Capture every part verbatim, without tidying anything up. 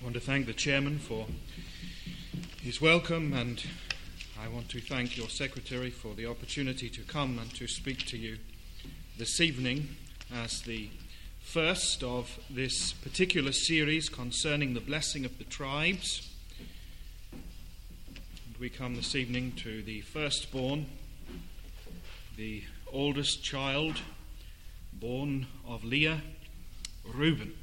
I want to thank the chairman for his welcome, and I want to thank your secretary for the opportunity to come and to speak to you this evening as the first of this particular series concerning the blessing of the tribes. And we come this evening to the firstborn, the oldest child born of Leah, Reuben.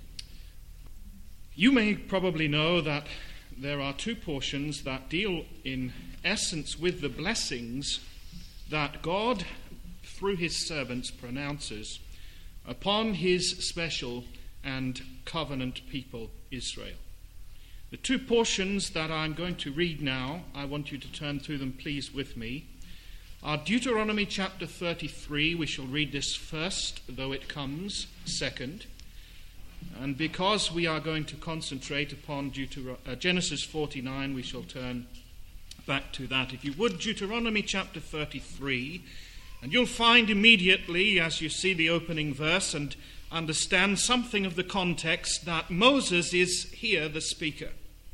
You may probably know that there are two portions that deal in essence with the blessings that God, through his servants, pronounces upon his special and covenant people, Israel. The two portions that I'm going to read now, I want you to turn through them, please, with me, are Deuteronomy chapter thirty-three. We shall read this first, though it comes second. And because we are going to concentrate upon Deutero- uh, Genesis forty-nine, we shall turn back to that. If you would, Deuteronomy chapter thirty-three, and you'll find immediately, as you see the opening verse and understand something of the context, that Moses is here the speaker.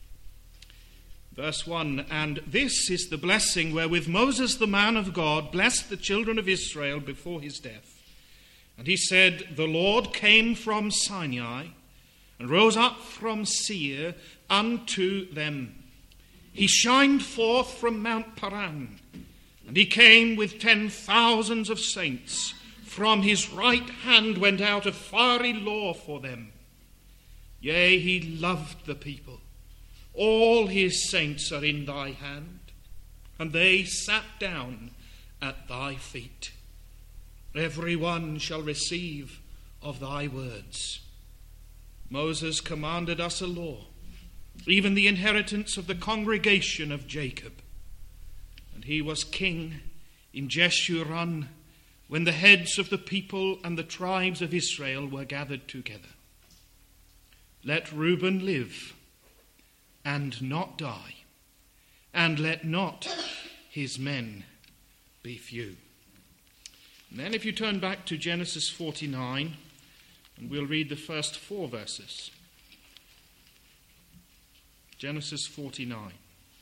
Verse one, and this is the blessing wherewith Moses the man of God blessed the children of Israel before his death. And he said, the Lord came from Sinai and rose up from Seir unto them. He shined forth from Mount Paran, and he came with ten thousands of saints. From his right hand went out a fiery law for them. Yea, he loved the people. All his saints are in thy hand, and they sat down at thy feet. Every one shall receive of thy words. Moses commanded us a law, even the inheritance of the congregation of Jacob. And he was king in Jeshurun when the heads of the people and the tribes of Israel were gathered together. Let Reuben live and not die, and let not his men be few. And then if you turn back to Genesis forty-nine, and we'll read the first four verses. Genesis forty-nine.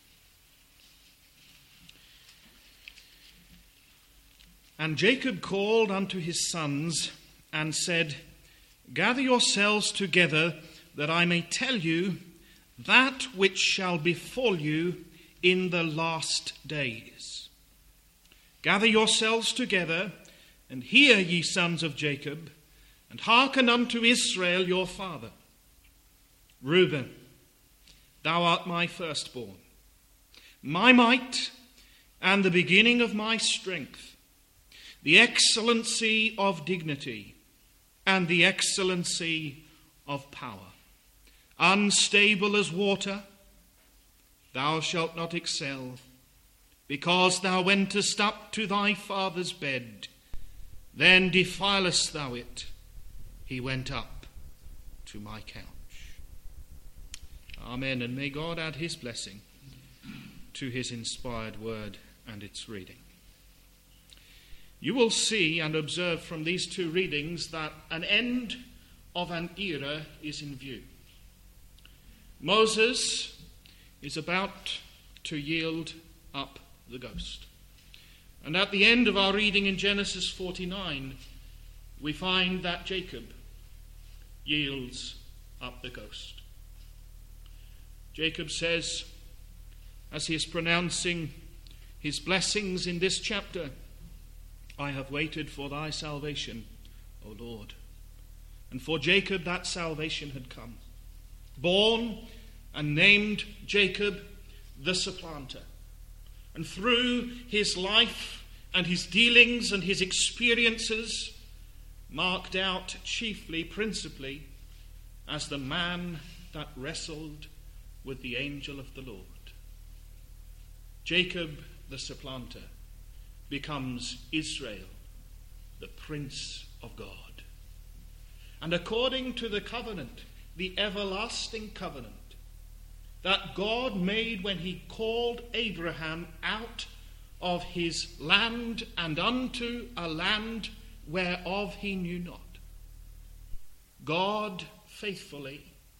And Jacob called unto his sons and said, gather yourselves together, that I may tell you that which shall befall you in the last days. Gather yourselves together, and hear, ye sons of Jacob, and hearken unto Israel your father. Reuben, thou art my firstborn, my might, and the beginning of my strength, the excellency of dignity, and the excellency of power. Unstable as water, thou shalt not excel, because thou wentest up to thy father's bed. Then defilest thou it. He went up to my couch. Amen. And may God add his blessing to his inspired word and its reading. You will see and observe from these two readings that an end of an era is in view. Moses is about to yield up the ghost. And at the end of our reading in Genesis forty-nine, we find that Jacob yields up the ghost. Jacob says, as he is pronouncing his blessings in this chapter, I have waited for thy salvation, O Lord. And for Jacob that salvation had come. Born and named Jacob the supplanter. And through his life and his dealings and his experiences, marked out chiefly, principally, as the man that wrestled with the angel of the Lord. Jacob the supplanter becomes Israel, the Prince of God. And according to the covenant, the everlasting covenant, that God made when he called Abraham out of his land and unto a land whereof he knew not. God faithfully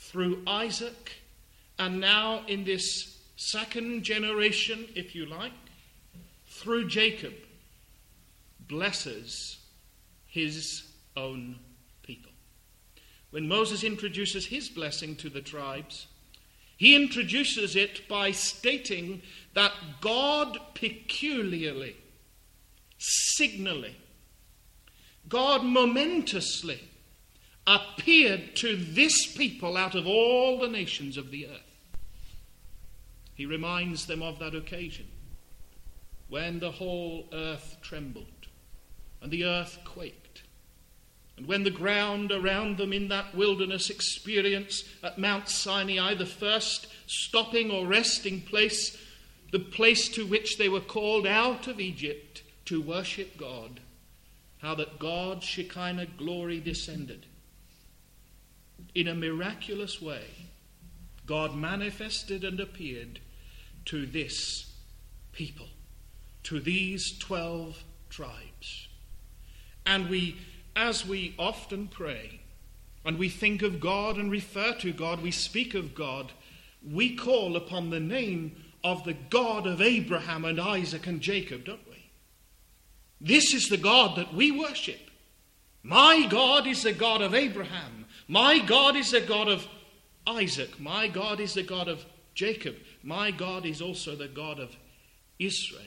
through Isaac, and now in this second generation, if you like, through Jacob, blesses his own people. When Moses introduces his blessing to the tribes, he introduces it by stating that God peculiarly, signally, God momentously appeared to this people out of all the nations of the earth. He reminds them of that occasion when the whole earth trembled and the earth quaked, and when the ground around them in that wilderness experience at Mount Sinai, the first stopping or resting place, the place to which they were called out of Egypt to worship God, how that God's Shekinah glory descended. In a miraculous way, God manifested and appeared to this people, to these twelve tribes. And we, as we often pray, and we think of God and refer to God, we speak of God, we call upon the name of the God of Abraham and Isaac and Jacob, don't we? This is the God that we worship. My God is the God of Abraham. My God is the God of Isaac. My God is the God of Jacob. My God is also the God of Israel.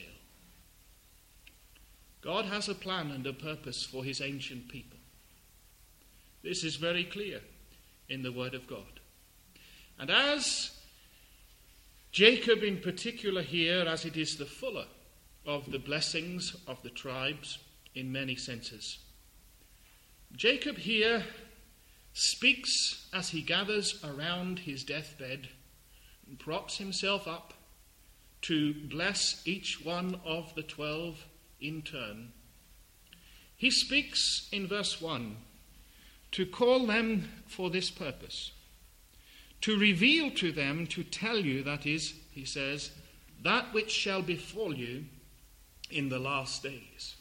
God has a plan and a purpose for his ancient people. This is very clear in the Word of God. And as Jacob in particular here, as it is the fuller of the blessings of the tribes in many senses, Jacob here speaks as he gathers around his deathbed and props himself up to bless each one of the twelve in turn. He speaks in verse one to call them for this purpose, to reveal to them, to tell you, that is, he says, that which shall befall you in the last days.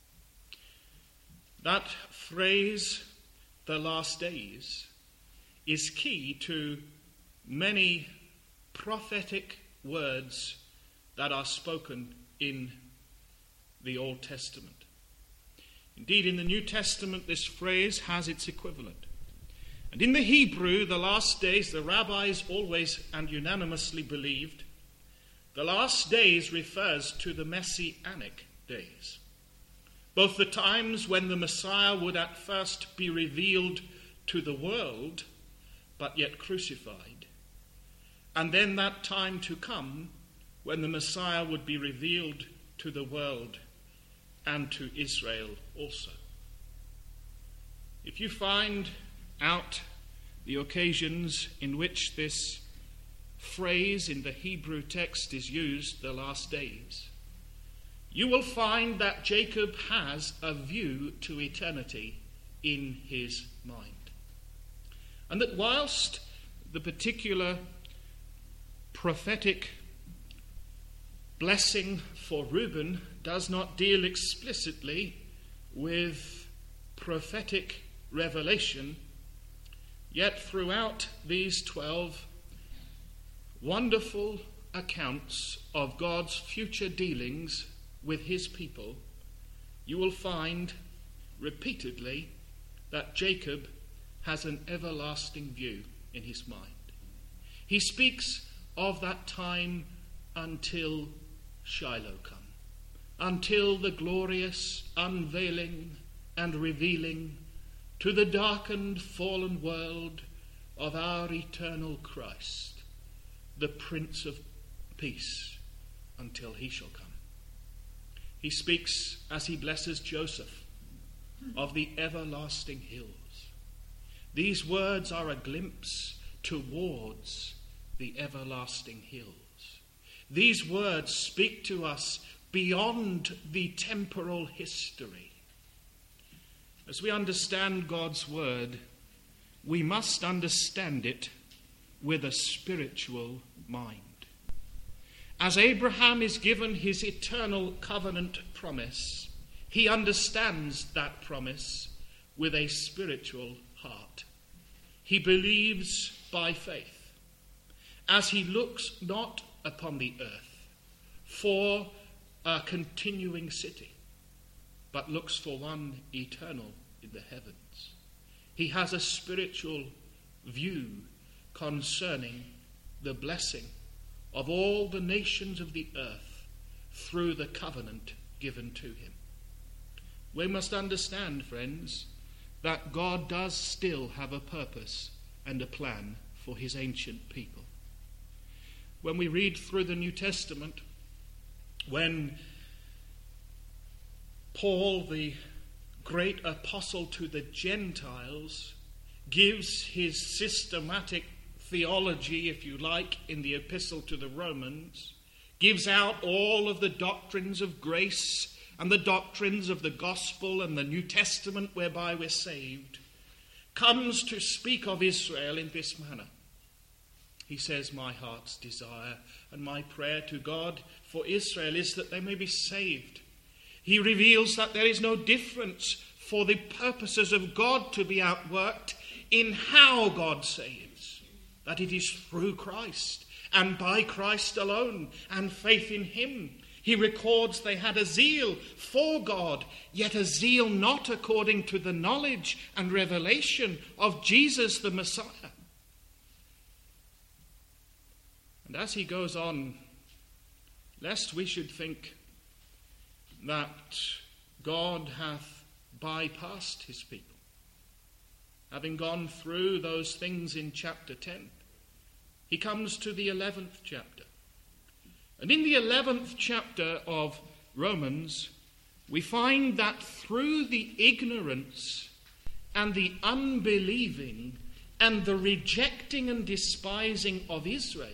That phrase, the last days, is key to many prophetic words that are spoken in the Old Testament. Indeed, in the New Testament, this phrase has its equivalent. And in the Hebrew, the last days, the rabbis always and unanimously believed, the last days refers to the Messianic days. Both the times when the Messiah would at first be revealed to the world, but yet crucified, and then that time to come when the Messiah would be revealed to the world and to Israel also. If you find out the occasions in which this phrase in the Hebrew text is used, the last days, you will find that Jacob has a view to eternity in his mind. And that whilst the particular prophetic blessing for Reuben does not deal explicitly with prophetic revelation, yet throughout these twelve wonderful accounts of God's future dealings with his people, you will find repeatedly that Jacob has an everlasting view in his mind. He speaks of that time until Shiloh come, until the glorious unveiling and revealing to the darkened, fallen world of our eternal Christ, the Prince of Peace, until he shall come. He speaks, as he blesses Joseph, of the everlasting hills. These words are a glimpse towards the everlasting hills. These words speak to us beyond the temporal history. As we understand God's word, we must understand it with a spiritual mind. As Abraham is given his eternal covenant promise, he understands that promise with a spiritual heart. He believes by faith, as he looks not upon the earth for a continuing city, but looks for one eternal in the heavens. He has a spiritual view concerning the blessing of all the nations of the earth through the covenant given to him. We must understand, friends, that God does still have a purpose and a plan for his ancient people. When we read through the New Testament, when Paul, the great apostle to the Gentiles, gives his systematic theology, if you like, in the epistle to the Romans, gives out all of the doctrines of grace and the doctrines of the gospel and the New Testament whereby we're saved, comes to speak of Israel in this manner. He says, my heart's desire and my prayer to God for Israel is that they may be saved. He reveals that there is no difference for the purposes of God to be outworked in how God saves, that it is through Christ and by Christ alone and faith in him. He records they had a zeal for God, yet a zeal not according to the knowledge and revelation of Jesus the Messiah. And as he goes on, lest we should think that God hath bypassed his people, having gone through those things in chapter ten, he comes to the eleventh chapter. And in the eleventh chapter of Romans, we find that through the ignorance and the unbelieving and the rejecting and despising of Israel,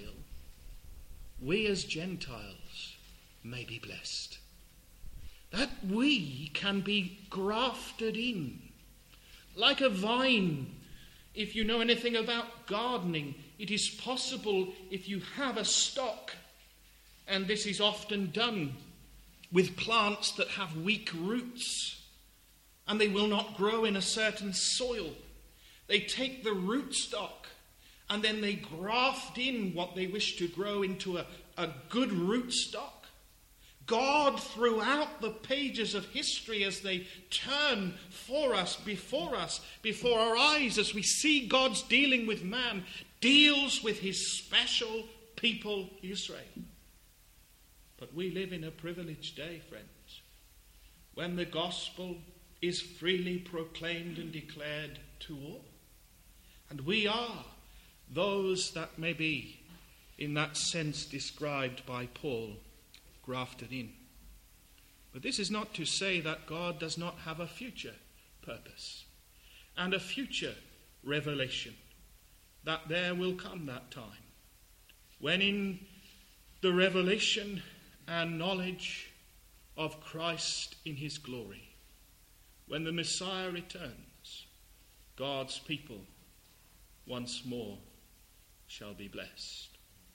we as Gentiles may be blessed. That we can be grafted in. Like a vine, if you know anything about gardening, it is possible if you have a stock, and this is often done with plants that have weak roots, and they will not grow in a certain soil. They take the rootstock and then they graft in what they wish to grow into a, a good rootstock. God, throughout the pages of history, as they turn for us, before us, before our eyes, as we see God's dealing with man, deals with his special people, Israel. But we live in a privileged day, friends, when the gospel is freely proclaimed and declared to all. And we are those that may be, in that sense described by Paul, grafted in. But this is not to say that God does not have a future purpose and a future revelation, that there will come that time when in the revelation and knowledge of Christ in his glory, when the Messiah returns, God's people once more shall be blessed.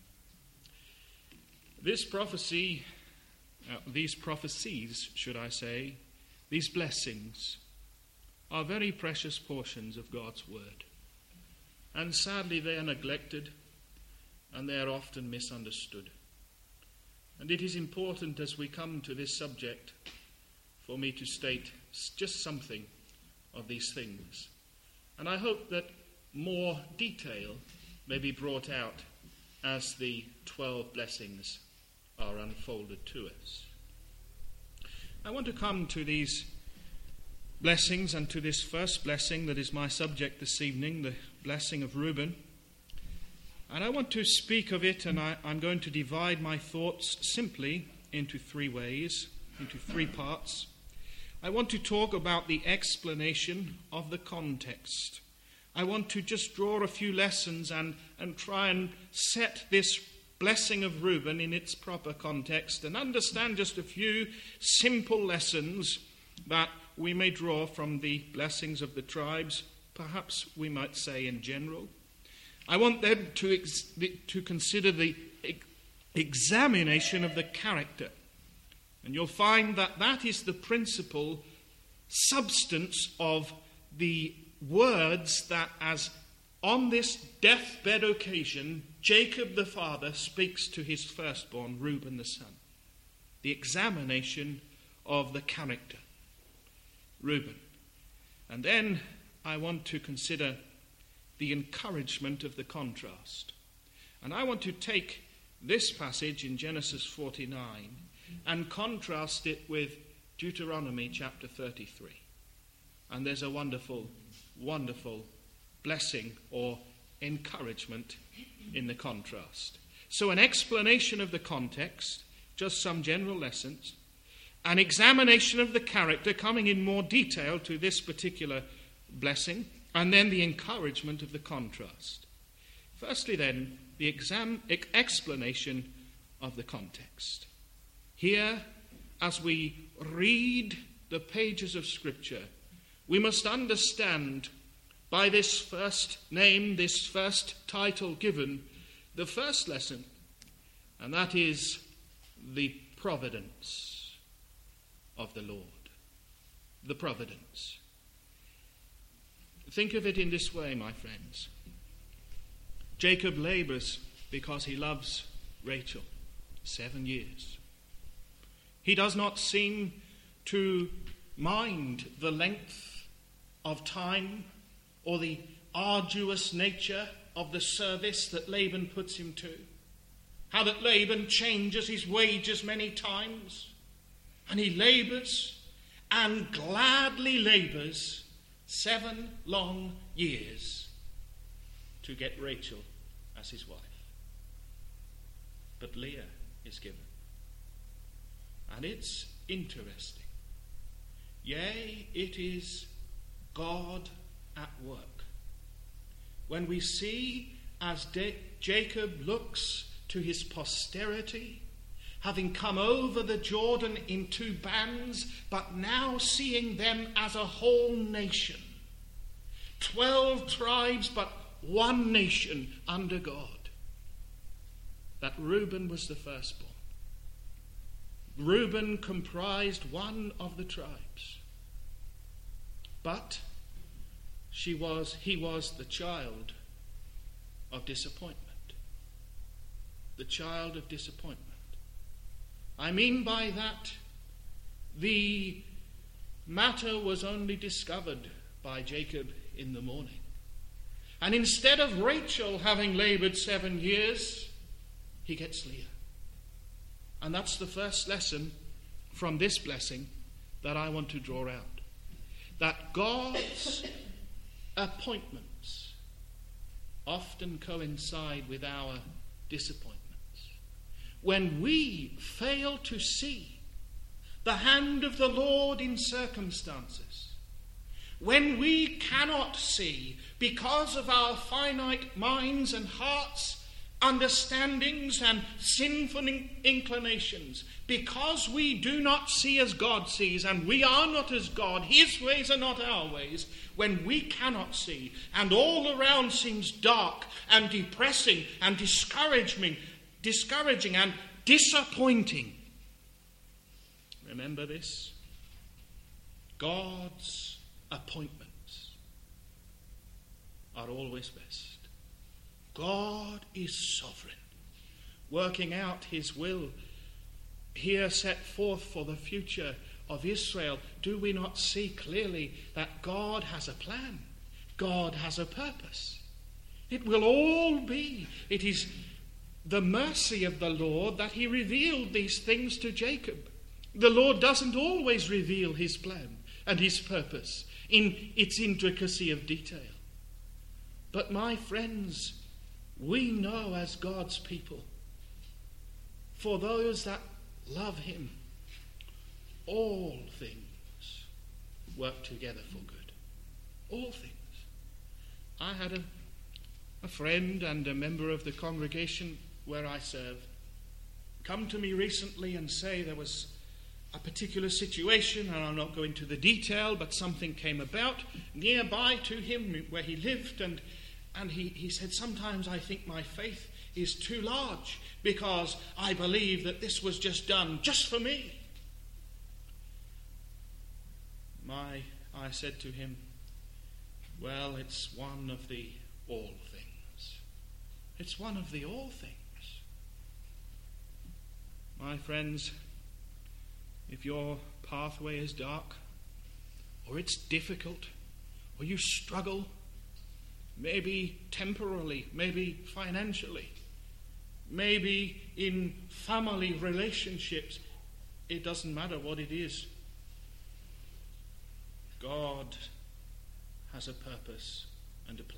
This prophecy, uh, these prophecies, should I say, these blessings are very precious portions of God's word. And sadly they are neglected and they are often misunderstood. And it is important as we come to this subject for me to state just something of these things. And I hope that more detail may be brought out as the twelve blessings are unfolded to us. I want to come to these blessings and to this first blessing that is my subject this evening, the blessing of Reuben. And I want to speak of it, and I, I'm going to divide my thoughts simply into three ways, into three parts. I want to talk about the explanation of the context. I want to just draw a few lessons and, and try and set this blessing of Reuben in its proper context and understand just a few simple lessons that we may draw from the blessings of the tribes, perhaps we might say in general. I want them to, ex- to consider the ex- examination of the character. And you'll find that that is the principal substance of the words that, as on this deathbed occasion, Jacob the father speaks to his firstborn, Reuben the son. The examination of the character, Reuben. And then I want to consider the encouragement of the contrast. And I want to take this passage in Genesis forty-nine and contrast it with Deuteronomy chapter thirty-three. And there's a wonderful, wonderful blessing or encouragement in the contrast. So an explanation of the context, just some general lessons, an examination of the character coming in more detail to this particular blessing, and then the encouragement of the contrast. Firstly then, the exam, explanation of the context. Here, as we read the pages of Scripture, we must understand by this first name, this first title given, the first lesson, and that is the providence of the Lord. The providence. Think of it in this way, my friends. Jacob labors because he loves Rachel. Seven years. He does not seem to mind the length of time or the arduous nature of the service that Laban puts him to. How that Laban changes his wages many times. And he labors and gladly labors seven long years to get Rachel as his wife. But Leah is given. And it's interesting. Yea, it is God at work. When we see as De- Jacob looks to his posterity, having come over the Jordan in two bands, but now seeing them as a whole nation. Twelve tribes, but one nation under God. That Reuben was the firstborn. Reuben comprised one of the tribes. But she was, he was the child of disappointment. The child of disappointment. I mean by that, the matter was only discovered by Jacob in the morning. And instead of Rachel having labored seven years, he gets Leah. And that's the first lesson from this blessing that I want to draw out. That God's appointments often coincide with our disappointments. When we fail to see the hand of the Lord in circumstances, when we cannot see, because of our finite minds and hearts, understandings and sinful inclinations, because we do not see as God sees, and we are not as God, his ways are not our ways, when we cannot see, and all around seems dark and depressing and discouraging, discouraging and disappointing. Remember this. God's appointments are always best. God is sovereign, working out his will here set forth for the future of Israel. Do we not see clearly that God has a plan? God has a purpose. It will all be. It is the mercy of the Lord that he revealed these things to Jacob. The Lord doesn't always reveal his plan and his purpose in its intricacy of detail. But my friends, we know as God's people, for those that love him, all things work together for good. All things. I had a, a friend and a member of the congregation where I serve come to me recently and say there was a particular situation, and I'll not go into the detail, but something came about nearby to him where he lived, and And he, he said, sometimes I think my faith is too large because I believe that this was just done just for me. My, I said to him, well, it's one of the all things. It's one of the all things. My friends, if your pathway is dark, or it's difficult, or you struggle, maybe temporarily, maybe financially, maybe in family relationships, it doesn't matter what it is. God has a purpose and a plan.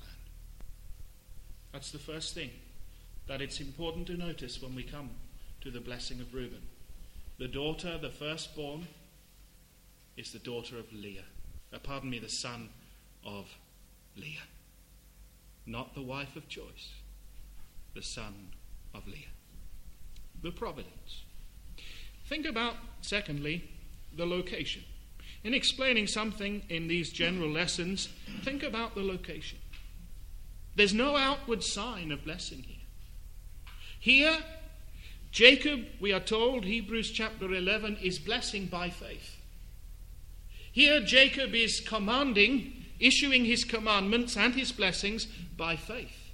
That's the first thing that it's important to notice when we come to the blessing of Reuben. The daughter, the firstborn, is the daughter of Leah. Uh, pardon me, the son of Leah. Not the wife of choice, the son of Leah. The providence. Think about, secondly, the location. In explaining something in these general lessons, think about the location. There's no outward sign of blessing here. Here, Jacob, we are told, Hebrews chapter eleven, is blessing by faith. Here, Jacob is commanding, issuing his commandments and his blessings by faith.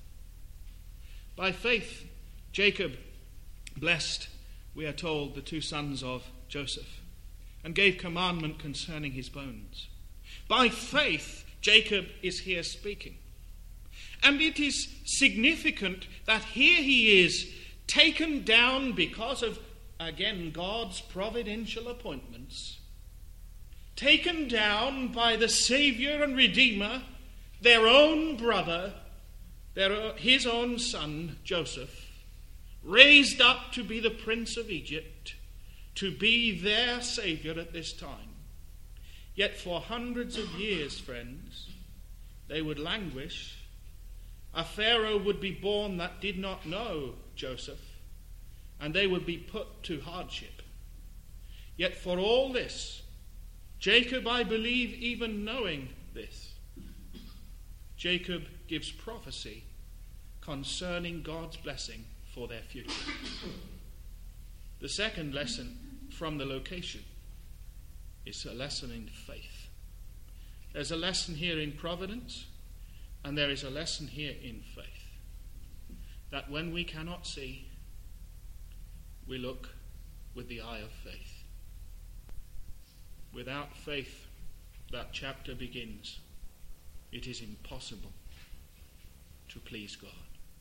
By faith, Jacob blessed, we are told, the two sons of Joseph, and gave commandment concerning his bones. By faith, Jacob is here speaking. And it is significant that here he is taken down because of, again, God's providential appointments, taken down by the Saviour and Redeemer, their own brother, their, his own son, Joseph, raised up to be the Prince of Egypt, to be their Saviour at this time. Yet for hundreds of years, friends, they would languish. A Pharaoh would be born that did not know Joseph, and they would be put to hardship. Yet for all this, Jacob, I believe, even knowing this, Jacob gives prophecy concerning God's blessing for their future. The second lesson from the location is a lesson in faith. There's a lesson here in providence, and there is a lesson here in faith. That when we cannot see, we look with the eye of faith. Without faith, that chapter begins. It is impossible to please God.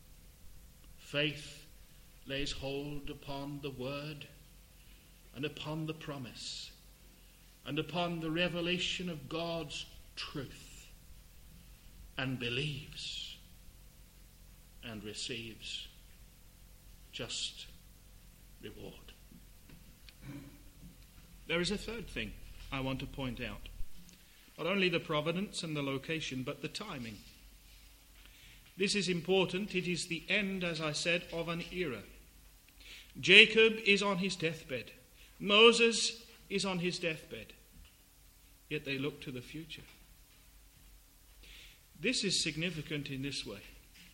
Faith lays hold upon the word and upon the promise and upon the revelation of God's truth, and believes and receives just reward. There is a third thing I want to point out. Not only the providence and the location, but the timing. This is important. It is the end, as I said, of an era. Jacob is on his deathbed. Moses is on his deathbed. Yet they look to the future. This is significant in this way.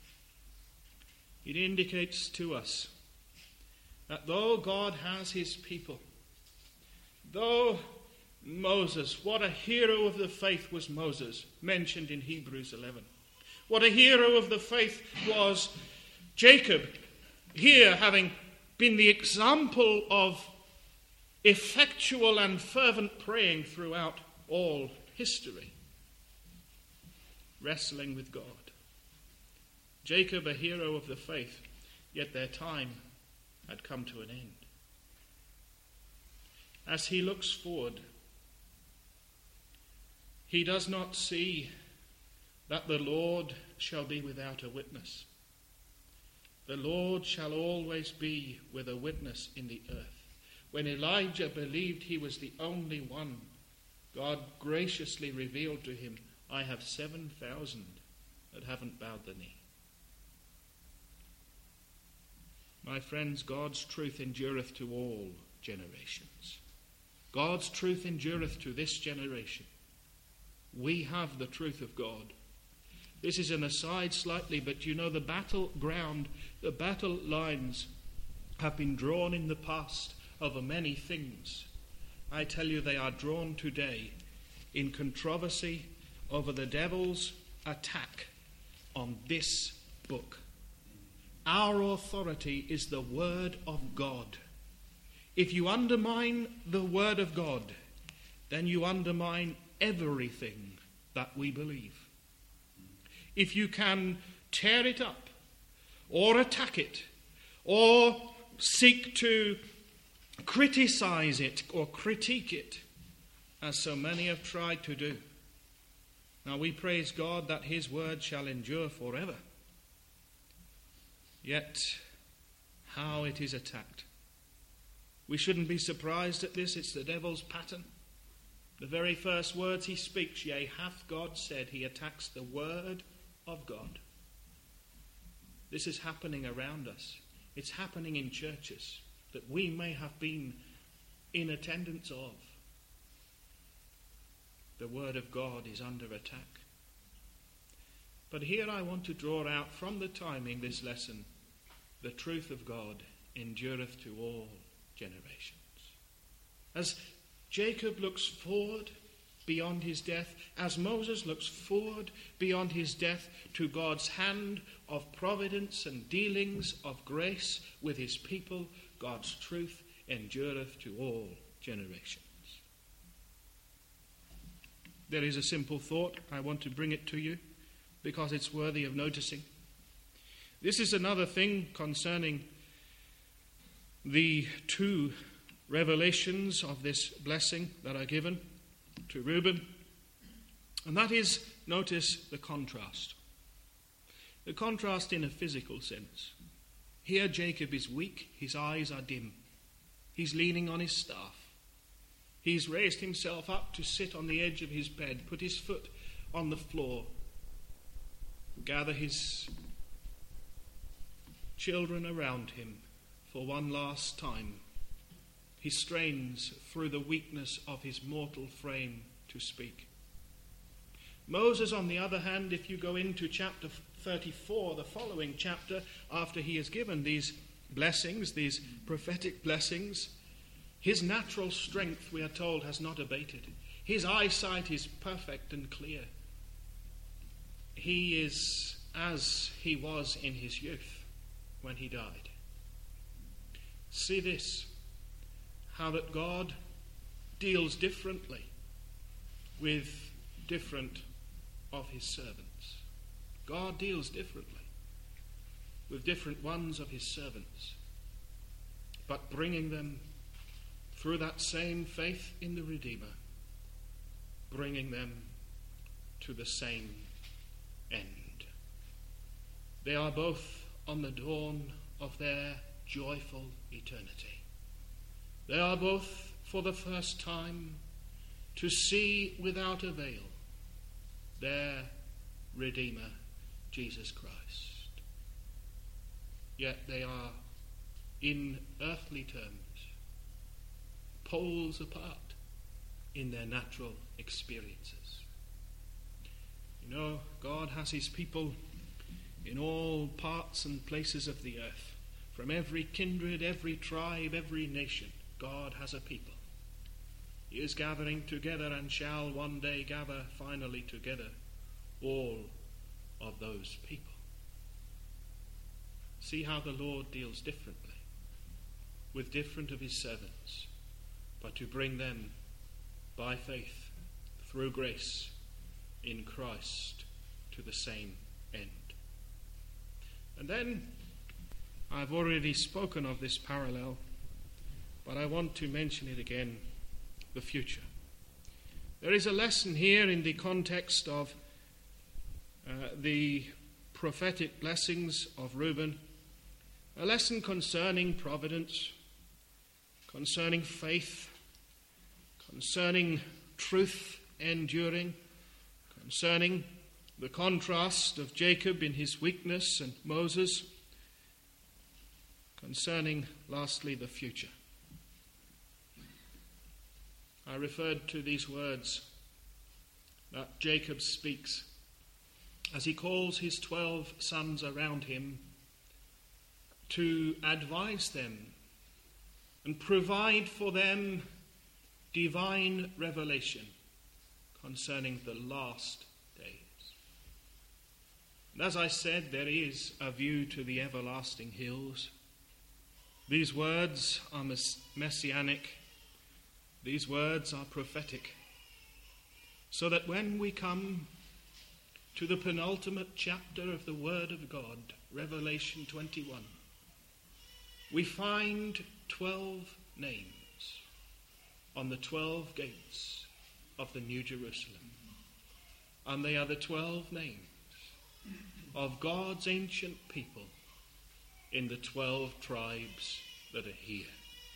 It indicates to us that though God has his people, though Moses, what a hero of the faith was Moses, mentioned in Hebrews eleven. What a hero of the faith was Jacob, here having been the example of effectual and fervent praying throughout all history, wrestling with God. Jacob, a hero of the faith, yet their time had come to an end. As he looks forward, he does not see that the Lord shall be without a witness. The Lord shall always be with a witness in the earth. When Elijah believed he was the only one, God graciously revealed to him, I have seven thousand that haven't bowed the knee. My friends, God's truth endureth to all generations. God's truth endureth to this generation. We have the truth of God. This is an aside slightly, but you know the battleground, the battle lines have been drawn in the past over many things. I tell you, they are drawn today in controversy over the devil's attack on this book. Our authority is the Word of God. If you undermine the Word of God, then you undermine everything that we believe. If you can tear it up, or attack it, or seek to criticize it or critique it, as so many have tried to do, now we praise God that his word shall endure forever. Yet, how it is attacked. We shouldn't be surprised at this. It's the devil's pattern. The very first words he speaks, yea, hath God said, he attacks the word of God. This is happening around us. It's happening in churches that we may have been in attendance of. The word of God is under attack. But here I want to draw out from the timing this lesson, the truth of God endureth to all generations. As Jacob looks forward beyond his death, as Moses looks forward beyond his death to God's hand of providence and dealings of grace with his people, God's truth endureth to all generations. There is a simple thought. I want to bring it to you because it's worthy of noticing. This is another thing concerning the two revelations of this blessing that are given to Reuben. And that is, notice the contrast. The contrast in a physical sense. Here Jacob is weak, his eyes are dim. He's leaning on his staff. He's raised himself up to sit on the edge of his bed, put his foot on the floor, gather his children around him for one last time. He strains through the weakness of his mortal frame to speak. Moses, on the other hand, if you go into chapter thirty-four, the following chapter, after he has given these blessings, these prophetic blessings, his natural strength, we are told, has not abated. His eyesight is perfect and clear. He is as he was in his youth when he died. See this, how that God deals differently with different of his servants. God deals differently with different ones of his servants, but bringing them through that same faith in the Redeemer, bringing them to the same end. They are both on the dawn of their joyful eternity. They are both for the first time to see without a veil their Redeemer, Jesus Christ. Yet they are, in earthly terms, poles apart in their natural experiences. You know, God has his people in all parts and places of the earth. From every kindred, every tribe, every nation, God has a people. He is gathering together and shall one day gather finally together all of those people. See how the Lord deals differently with different of his servants, but to bring them by faith through grace in Christ to the same end. And then, I've already spoken of this parallel, but I want to mention it again, the future. There is a lesson here in the context of uh, the prophetic blessings of Reuben, a lesson concerning providence, concerning faith, concerning truth enduring, concerning the contrast of Jacob in his weakness and Moses, concerning, lastly, the future. I referred to these words that Jacob speaks as he calls his twelve sons around him to advise them and provide for them divine revelation concerning the last days. And as I said, there is a view to the everlasting hills. These words are mess- messianic. These words are prophetic. So that when we come to the penultimate chapter of the Word of God, Revelation twenty-one, we find twelve names on the twelve gates of the New Jerusalem. And they are the twelve names of God's ancient people in the twelve tribes that are here.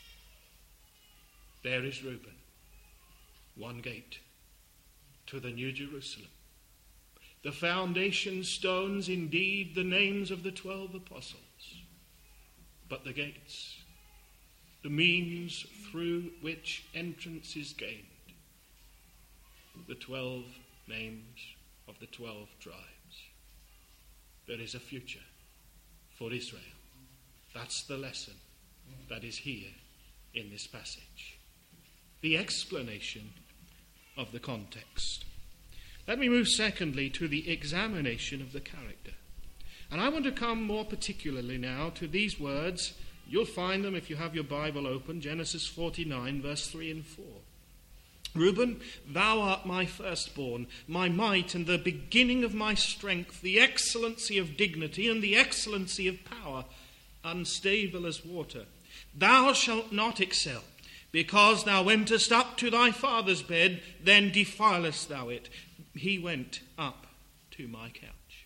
There is Reuben, one gate to the New Jerusalem. The foundation stones, indeed, the names of the twelve apostles, but the gates, the means through which entrance is gained, the twelve names of the twelve tribes. There is a future for Israel. That's the lesson that is here in this passage. The explanation of the context. Let me move secondly to the examination of the character. And I want to come more particularly now to these words. You'll find them if you have your Bible open, Genesis forty-nine, verse three and four. Reuben, thou art my firstborn, my might and the beginning of my strength, the excellency of dignity and the excellency of power, unstable as water. Thou shalt not excel, because thou wentest up to thy father's bed, then defilest thou it. He went up to my couch.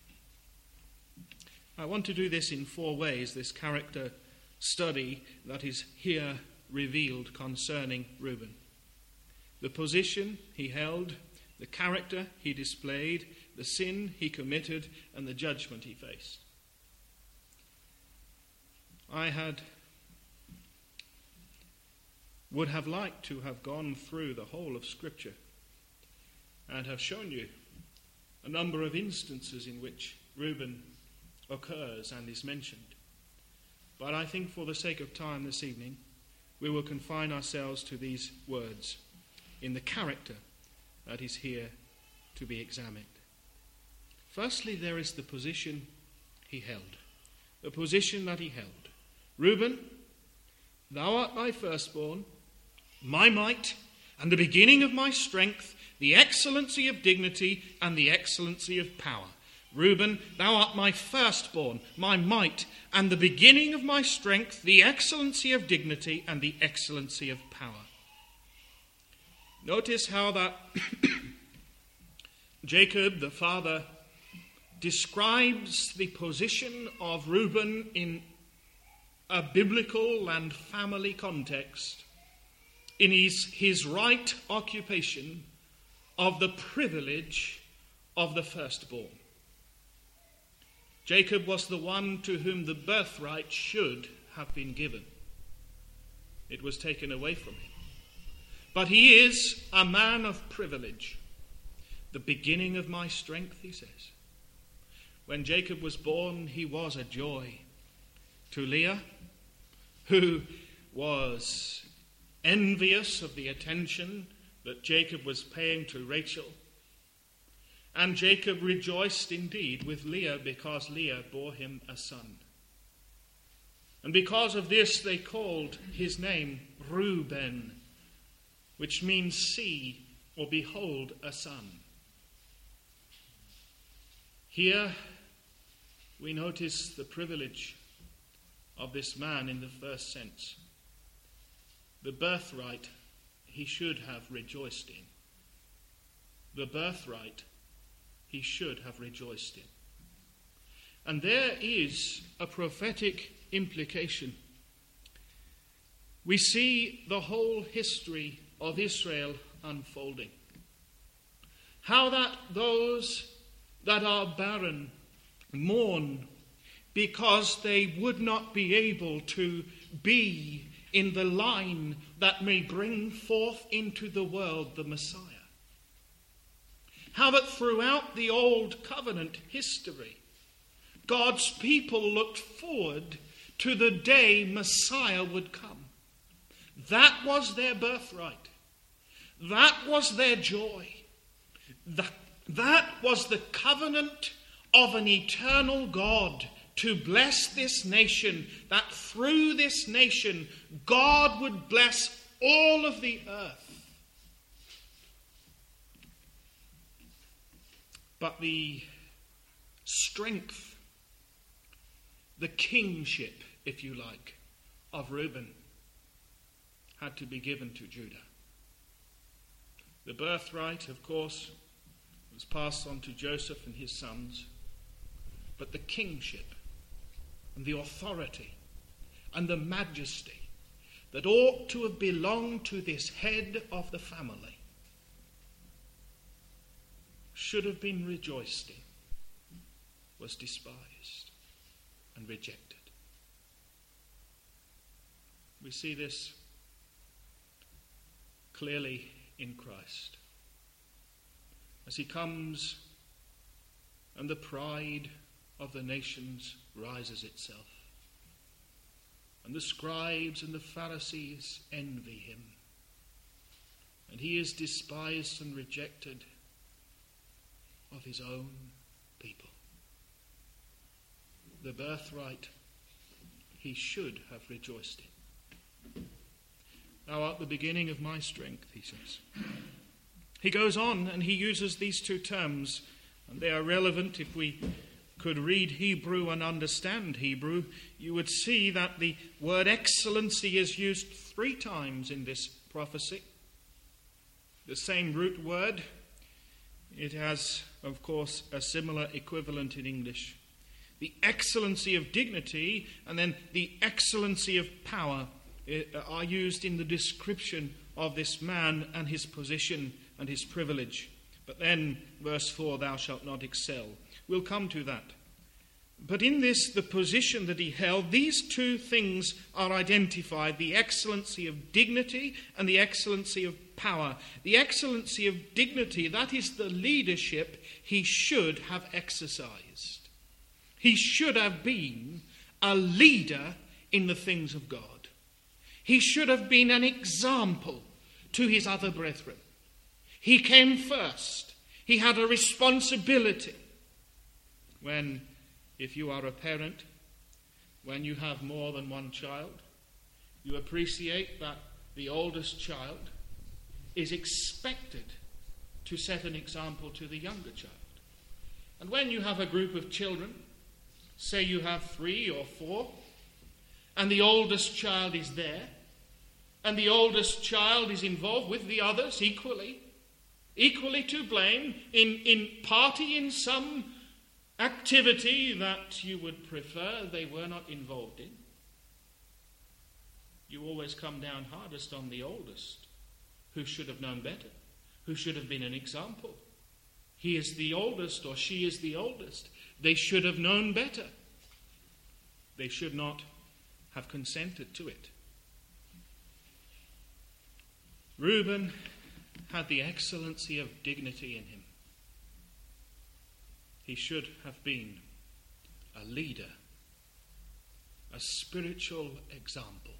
I want to do this in four ways, this character study that is here revealed concerning Reuben. The position he held, the character he displayed, the sin he committed, and the judgment he faced. I had would have liked to have gone through the whole of Scripture and have shown you a number of instances in which Reuben occurs and is mentioned. But I think for the sake of time this evening, we will confine ourselves to these words in the character that is here to be examined. Firstly, there is the position he held. The position that he held. Reuben, thou art my firstborn, my might, and the beginning of my strength, the excellency of dignity, and the excellency of power. Reuben, thou art my firstborn, my might, and the beginning of my strength, the excellency of dignity, and the excellency of power. Notice how that Jacob, the father, describes the position of Reuben in a biblical and family context in his, his right occupation of the privilege of the firstborn. Jacob was the one to whom the birthright should have been given. It was taken away from him. But he is a man of privilege. The beginning of my strength, he says. When Jacob was born, he was a joy to Leah, who was envious of the attention that Jacob was paying to Rachel. And Jacob rejoiced indeed with Leah because Leah bore him a son. And because of this they called his name Reuben, which means see or behold a son. Here we notice the privilege of this man in the first sense. The birthright he should have rejoiced in. The birthright he should have rejoiced in. And there is a prophetic implication. We see the whole history of Israel unfolding. How that those that are barren mourn because they would not be able to be in the line that may bring forth into the world the Messiah. How that throughout the Old Covenant history, God's people looked forward to the day Messiah would come. That was their birthright. That was their joy. That, that was the covenant of an eternal God to bless this nation, that through this nation God would bless all of the earth. But the strength, the kingship, if you like, of Reuben had to be given to Judah. The birthright, of course, was passed on to Joseph and his sons, but the kingship and the authority and the majesty that ought to have belonged to this head of the family should have been rejoiced in, was despised and rejected. We see this clearly in Christ as he comes and the pride of the nations rises itself, and the scribes and the Pharisees envy him, and he is despised and rejected of his own people. The birthright he should have rejoiced in. Thou art the beginning of my strength, he says. He goes on and he uses these two terms, and they are relevant. If we could read Hebrew and understand Hebrew, you would see that the word excellency is used three times in this prophecy. The same root word. It has, of course, a similar equivalent in English. The excellency of dignity and then the excellency of power are used in the description of this man and his position and his privilege. But then, verse four, thou shalt not excel. We'll come to that. But in this, the position that he held, these two things are identified: the excellency of dignity and the excellency of power. The excellency of dignity, that is the leadership he should have exercised. He should have been a leader in the things of God. He should have been an example to his other brethren. He came first. He had a responsibility. When, if you are a parent, when you have more than one child, you appreciate that the oldest child is expected to set an example to the younger child. And when you have a group of children, say you have three or four, and the oldest child is there, and the oldest child is involved with the others equally, equally to blame, in, in party in some activity that you would prefer they were not involved in, you always come down hardest on the oldest, who should have known better, who should have been an example. He is the oldest, or she is the oldest. They should have known better. They should not have consented to it. Reuben had the excellency of dignity in him. He should have been a leader, a spiritual example,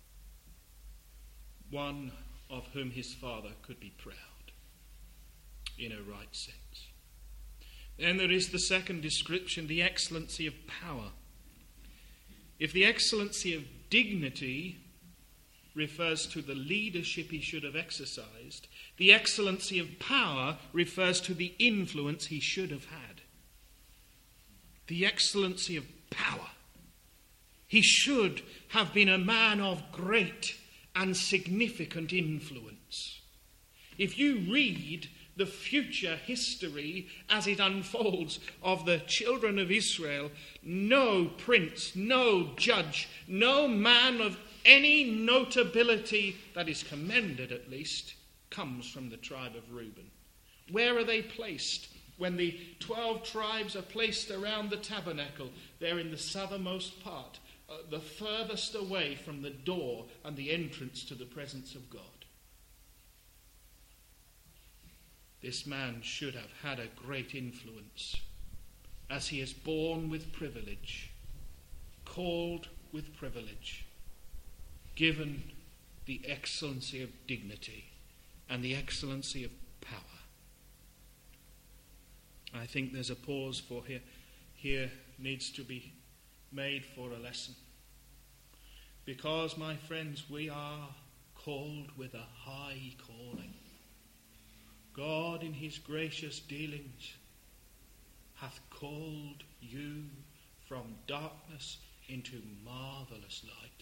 one of whom his father could be proud in a right sense. Then there is the second description, the excellency of power. If the excellency of dignity refers to the leadership he should have exercised, the excellency of power refers to the influence he should have had. The excellency of power. He should have been a man of great and significant influence. If you read the future history as it unfolds of the children of Israel, no prince, no judge, no man of any notability that is commended at least comes from the tribe of Reuben. Where are they placed? When the twelve tribes are placed around the tabernacle, they're in the southernmost part, uh, the furthest away from the door and the entrance to the presence of God. This man should have had a great influence, as he is born with privilege, called with privilege, given the excellency of dignity and the excellency of power. I think there's a pause for here here needs to be made for a lesson. Because, my friends, we are called with a high calling. God in his gracious dealings hath called you from darkness into marvellous light.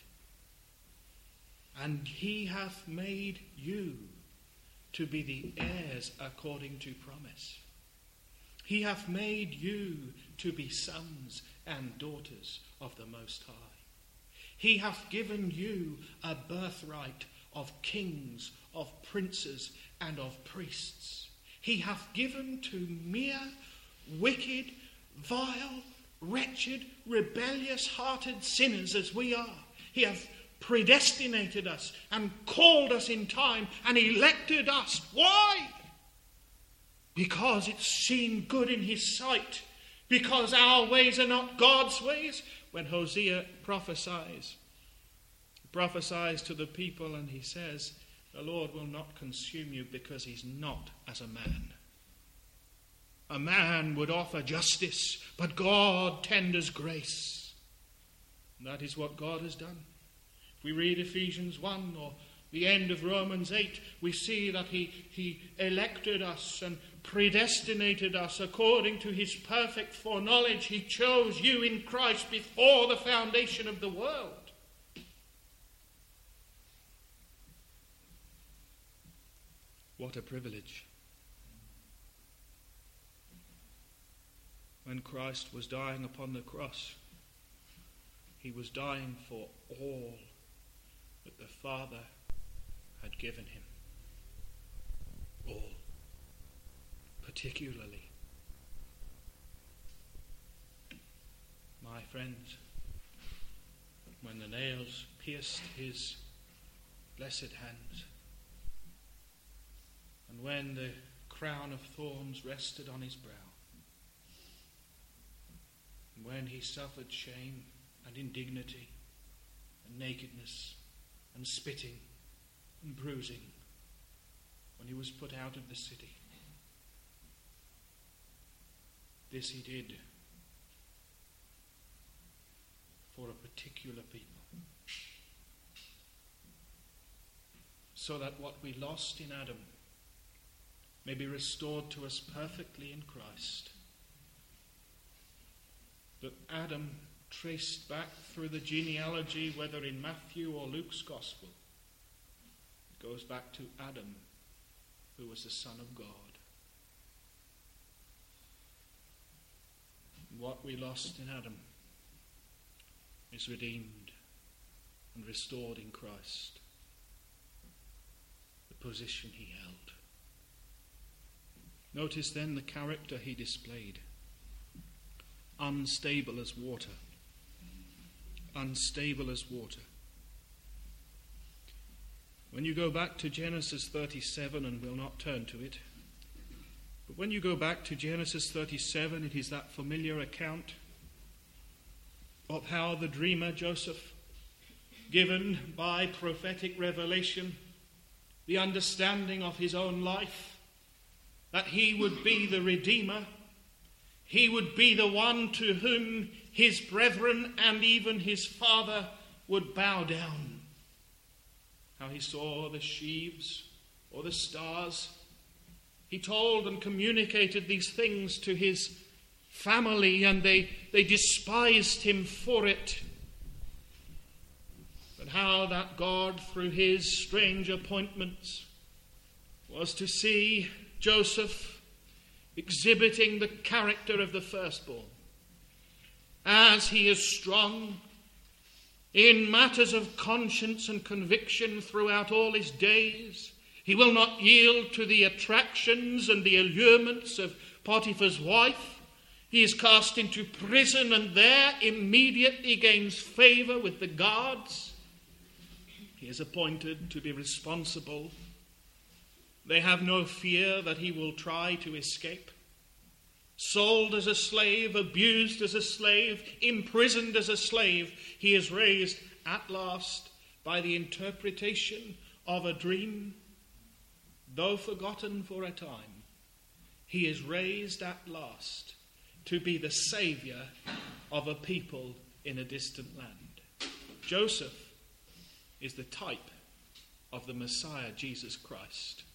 And he hath made you to be the heirs according to promise. He hath made you to be sons and daughters of the Most High. He hath given you a birthright of kings, of princes, and of priests. He hath given to mere, wicked, vile, wretched, rebellious-hearted sinners as we are. He hath predestinated us and called us in time and elected us. Why? Because it seemed good in his sight. Because our ways are not God's ways. When Hosea prophesies, he prophesies to the people and he says, the Lord will not consume you because he's not as a man. A man would offer justice, but God tenders grace. And that is what God has done. If we read Ephesians one or the end of Romans eight, we see that he, he elected us and predestinated us according to his perfect foreknowledge. He chose you in Christ before the foundation of the world. What a privilege. When Christ was dying upon the cross, he was dying for all that the Father had given him. All. Particularly, my friends, when the nails pierced his blessed hands, and when the crown of thorns rested on his brow, and when he suffered shame and indignity and nakedness and spitting and bruising, when he was put out of the city, this he did for a particular people, so that what we lost in Adam may be restored to us perfectly in Christ. That Adam, traced back through the genealogy, whether in Matthew or Luke's Gospel, goes back to Adam, who was the Son of God. What we lost in Adam is redeemed and restored in Christ. The position he held. Notice then the character he displayed. Unstable as water. Unstable as water. When you go back to Genesis thirty-seven, and we'll not turn to it, but when you go back to Genesis thirty-seven, it is that familiar account of how the dreamer Joseph, given by prophetic revelation the understanding of his own life, that he would be the Redeemer, he would be the one to whom his brethren and even his father would bow down. How he saw the sheaves or the stars. He told and communicated these things to his family, and they, they despised him for it. But how that God, through his strange appointments, was to see Joseph exhibiting the character of the firstborn. As he is strong in matters of conscience and conviction throughout all his days, he will not yield to the attractions and the allurements of Potiphar's wife. He is cast into prison and there immediately gains favor with the guards. He is appointed to be responsible. They have no fear that he will try to escape. Sold as a slave, abused as a slave, imprisoned as a slave, he is raised at last by the interpretation of a dream. Though forgotten for a time, he is raised at last to be the saviour of a people in a distant land. Joseph is the type of the Messiah, Jesus Christ.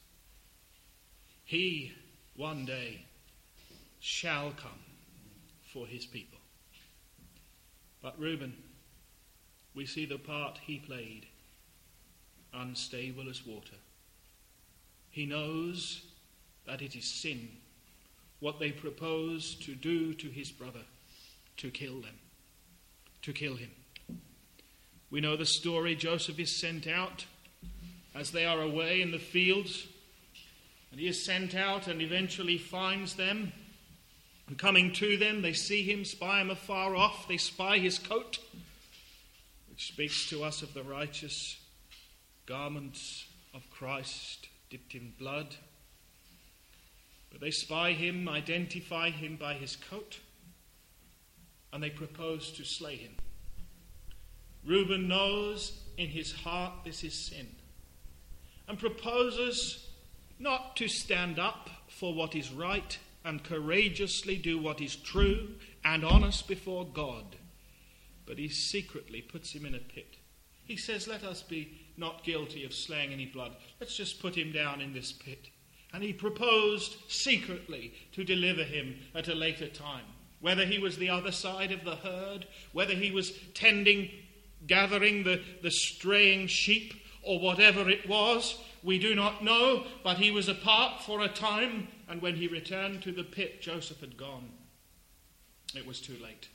He one day shall come for his people. But Reuben, we see the part he played, unstable as water. He knows that it is sin, what they propose to do to his brother, to kill them, to kill him. We know the story. Joseph is sent out as they are away in the fields, and he is sent out and eventually finds them. And coming to them, they see him, spy him afar off. They spy his coat, which speaks to us of the righteous garments of Christ dipped in blood. But they spy him, identify him by his coat, and they propose to slay him. Reuben knows in his heart this is sin, and proposes not to stand up for what is right and courageously do what is true and honest before God, but he secretly puts him in a pit. He says, let us be not guilty of slaying any blood. Let's just put him down in this pit. And he proposed secretly to deliver him at a later time. Whether he was the other side of the herd, whether he was tending, gathering the, the straying sheep, or whatever it was, we do not know, but he was apart for a time, and when he returned to the pit, Joseph had gone. It was too late.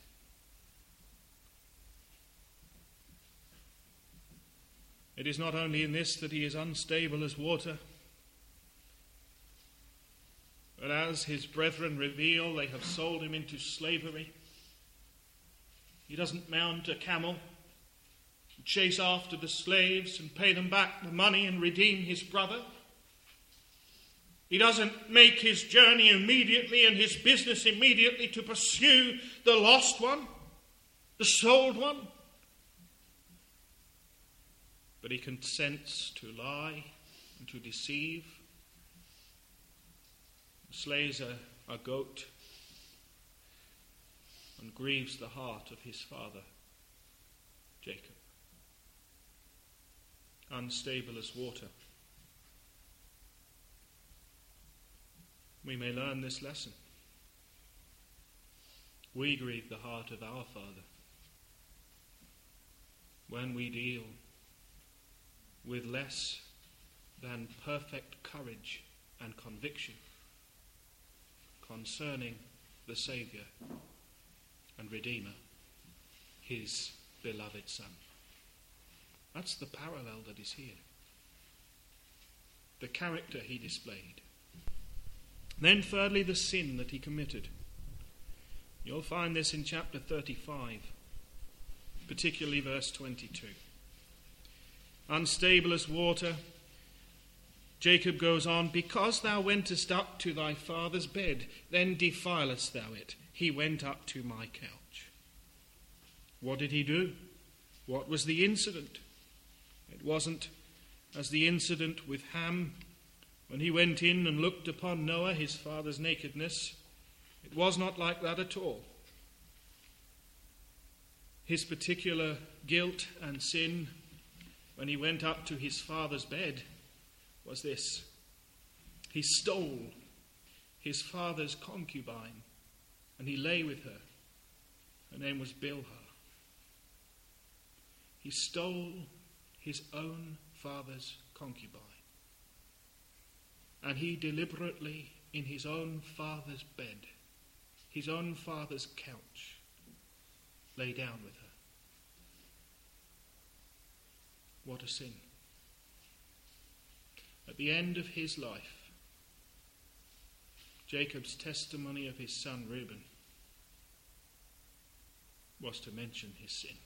It is not only in this that he is unstable as water, but as his brethren reveal, they have sold him into slavery. He doesn't mount a camel, chase after the slaves and pay them back the money and redeem his brother. He doesn't make his journey immediately and his business immediately to pursue the lost one, the sold one. But he consents to lie and to deceive, slays a, a goat, and grieves the heart of his father, Jacob. Unstable as water. We may learn this lesson. We grieve the heart of our Father when we deal with less than perfect courage and conviction concerning the Saviour and Redeemer, his beloved Son. That's the parallel that is here. The character he displayed. Then thirdly, the sin that he committed. You'll find this in chapter thirty-five, particularly verse twenty-two. Unstable as water, Jacob goes on, because thou wentest up to thy father's bed, then defilest thou it. He went up to my couch. What did he do? What was the incident? It wasn't as the incident with Ham, when he went in and looked upon Noah, his father's nakedness. It was not like that at all. His particular guilt and sin when he went up to his father's bed was this. He stole his father's concubine and he lay with her. Her name was Bilhah. He stole his own father's concubine. And he deliberately, in his own father's bed, his own father's couch, lay down with her. What a sin. At the end of his life, Jacob's testimony of his son Reuben was to mention his sin.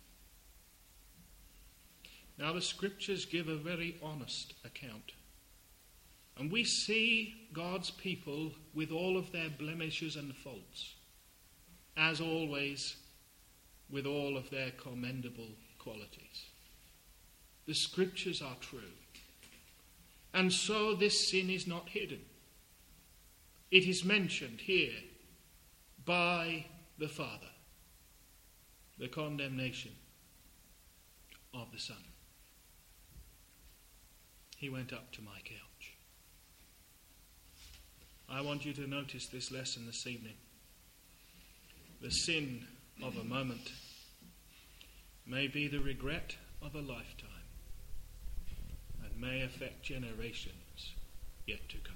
Now the scriptures give a very honest account. And we see God's people with all of their blemishes and faults, as always, with all of their commendable qualities. The scriptures are true. And so this sin is not hidden. It is mentioned here by the Father the condemnation of the Son. He went up to my couch. I want you to notice this lesson this evening. The sin of a moment may be the regret of a lifetime and may affect generations yet to come.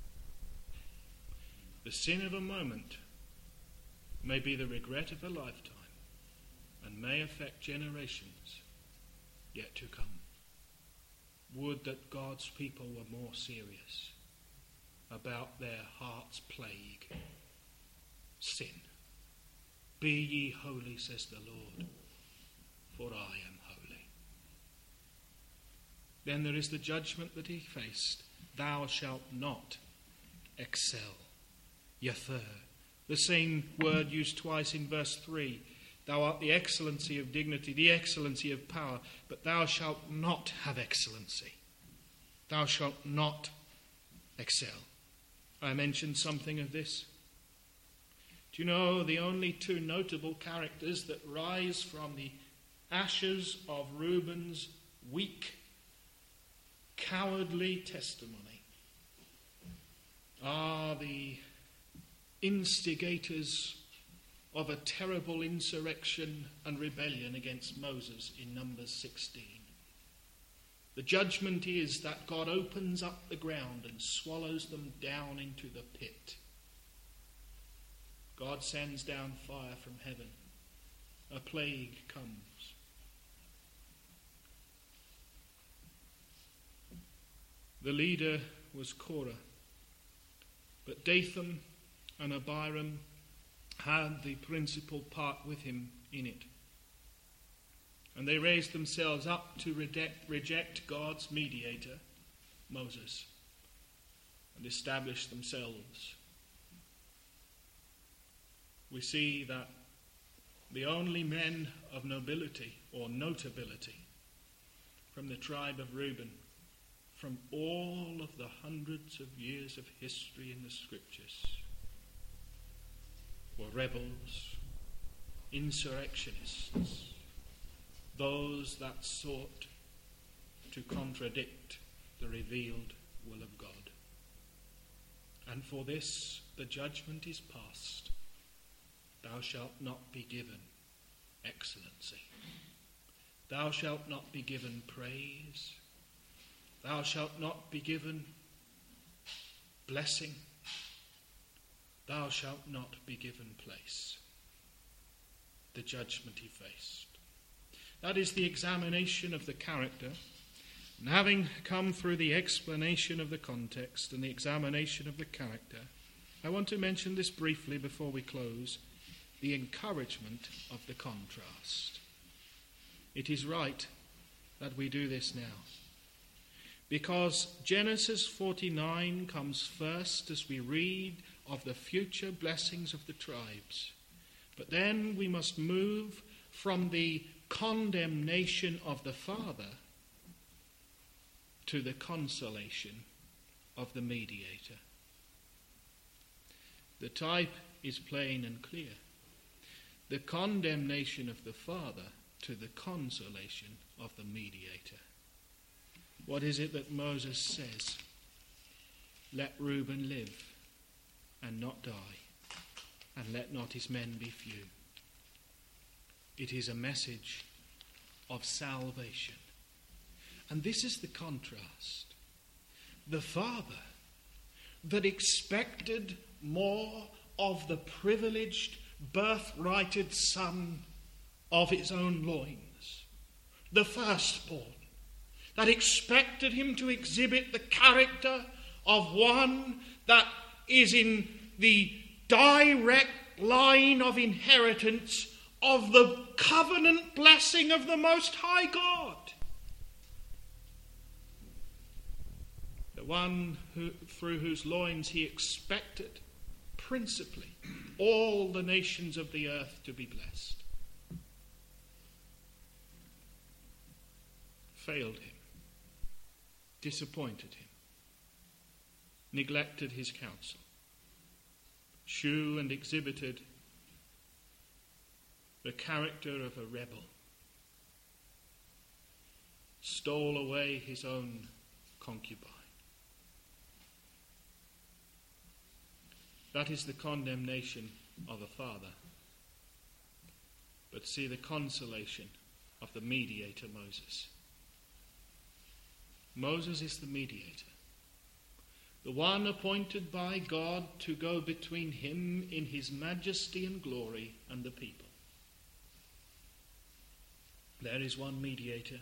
The sin of a moment may be the regret of a lifetime and may affect generations yet to come. Would that God's people were more serious about their heart's plague, sin. Be ye holy, says the Lord, for I am holy. Then there is the judgment that he faced. Thou shalt not excel. Yather. The same word used twice in verse three. Thou art the excellency of dignity, the excellency of power, but thou shalt not have excellency. Thou shalt not excel. I mentioned something of this. Do you know the only two notable characters that rise from the ashes of Reuben's weak, cowardly testimony are the instigators of a terrible insurrection and rebellion against Moses in Numbers sixteen. The judgment is that God opens up the ground and swallows them down into the pit. God sends down fire from heaven. A plague comes. The leader was Korah, but Dathan and Abiram had the principal part with him in it. And they raised themselves up to reject, reject God's mediator, Moses, and establish themselves. We see that the only men of nobility or notability from the tribe of Reuben, from all of the hundreds of years of history in the scriptures, were rebels, insurrectionists, those that sought to contradict the revealed will of God. And for this the judgment is passed. Thou shalt not be given excellency. Thou shalt not be given praise. Thou shalt not be given blessing. Thou shalt not be given place. The judgment he faced. That is the examination of the character. And having come through the explanation of the context and the examination of the character, I want to mention this briefly before we close, the encouragement of the contrast. It is right that we do this now, because Genesis forty-nine comes first as we read of the future blessings of the tribes. But then we must move from the condemnation of the Father to the consolation of the mediator. The type is plain and clear. The condemnation of the Father to the consolation of the mediator. What is it that Moses says? Let Reuben live and not die, and let not his men be few. It is a message of salvation. And this is the contrast. The Father that expected more of the privileged, birthrighted son of his own loins, the firstborn, that expected him to exhibit the character of one that is in the direct line of inheritance of the covenant blessing of the Most High God. The one who, through whose loins he expected principally all the nations of the earth to be blessed. Failed him, disappointed him, neglected his counsel, shew and exhibited the character of a rebel, stole away his own concubine. That is the condemnation of a father. But see the consolation of the mediator Moses. Moses is the mediator, the one appointed by God to go between him in his majesty and glory and the people. There is one mediator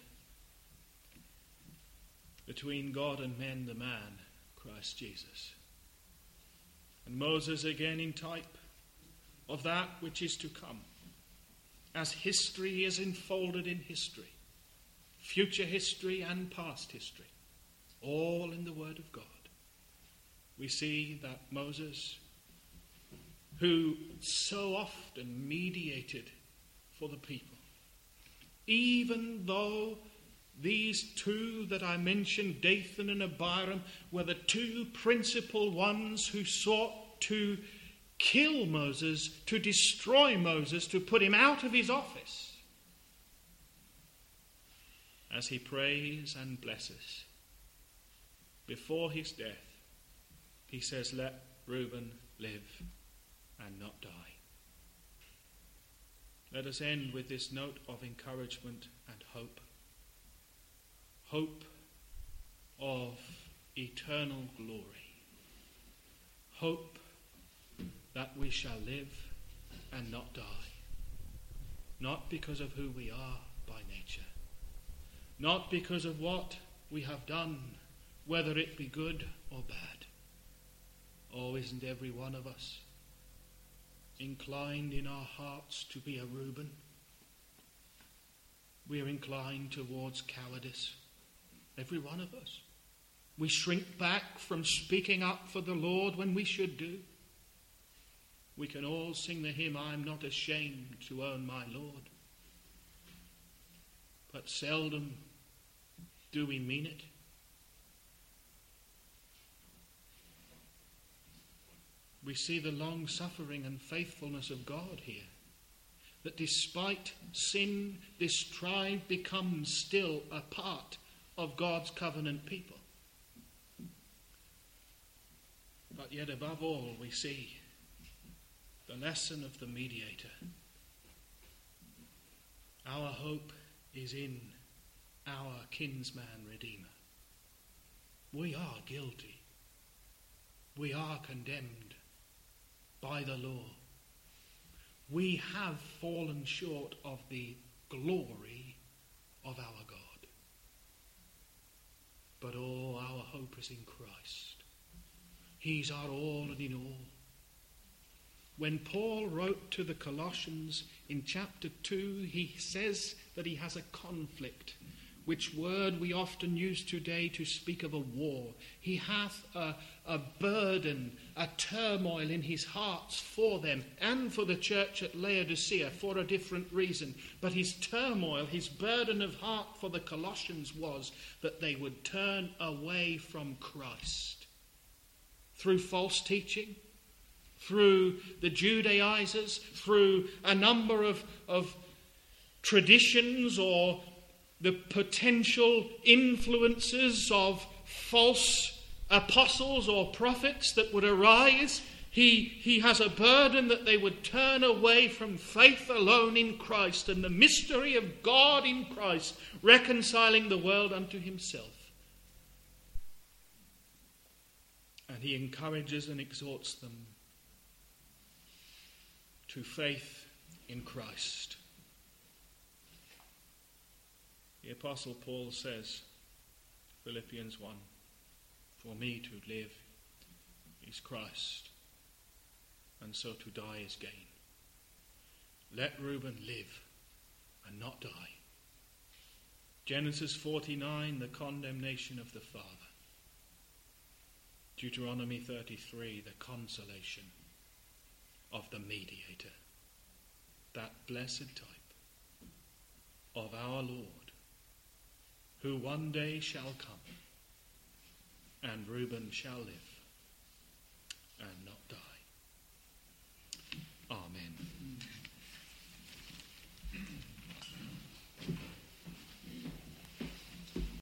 between God and men, the man, Christ Jesus. And Moses again in type of that which is to come, as history is enfolded in history, future history and past history, all in the Word of God. We see that Moses, who so often mediated for the people, even though these two that I mentioned, Dathan and Abiram, were the two principal ones who sought to kill Moses, to destroy Moses, to put him out of his office. As he prays and blesses, before his death, he says, "Let Reuben live and not die." Let us end with this note of encouragement and hope. Hope of eternal glory. Hope that we shall live and not die. Not because of who we are by nature. Not because of what we have done, whether it be good or bad. Oh, isn't every one of us inclined in our hearts to be a Reuben? We are inclined towards cowardice. Every one of us. We shrink back from speaking up for the Lord when we should do. We can all sing the hymn, "I'm not ashamed to own my Lord." But seldom do we mean it. We see the long suffering and faithfulness of God here. That despite sin, this tribe becomes still a part of God's covenant people. But yet above all we see the lesson of the mediator. Our hope is in our kinsman Redeemer. We are guilty. We are condemned by the law. We have fallen short of the glory of our God. But oh, our hope is in Christ. He's our all and in all. When Paul wrote to the Colossians in chapter two, he says that he has a conflict, which word we often use today to speak of a war. He hath a, a burden, a turmoil in his heart for them and for the church at Laodicea for a different reason. But his turmoil, his burden of heart for the Colossians was that they would turn away from Christ through false teaching, through the Judaizers, through a number of, of traditions or the potential influences of false apostles or prophets that would arise. He, he has a burden that they would turn away from faith alone in Christ and the mystery of God in Christ, reconciling the world unto himself. And he encourages and exhorts them to faith in Christ. The Apostle Paul says, Philippians one, "For me to live is Christ, and so to die is gain." Let Reuben live and not die. Genesis forty-nine, the condemnation of the father. Deuteronomy thirty-three, the consolation of the mediator. That blessed type of our Lord, who one day shall come, and Reuben shall live and not die.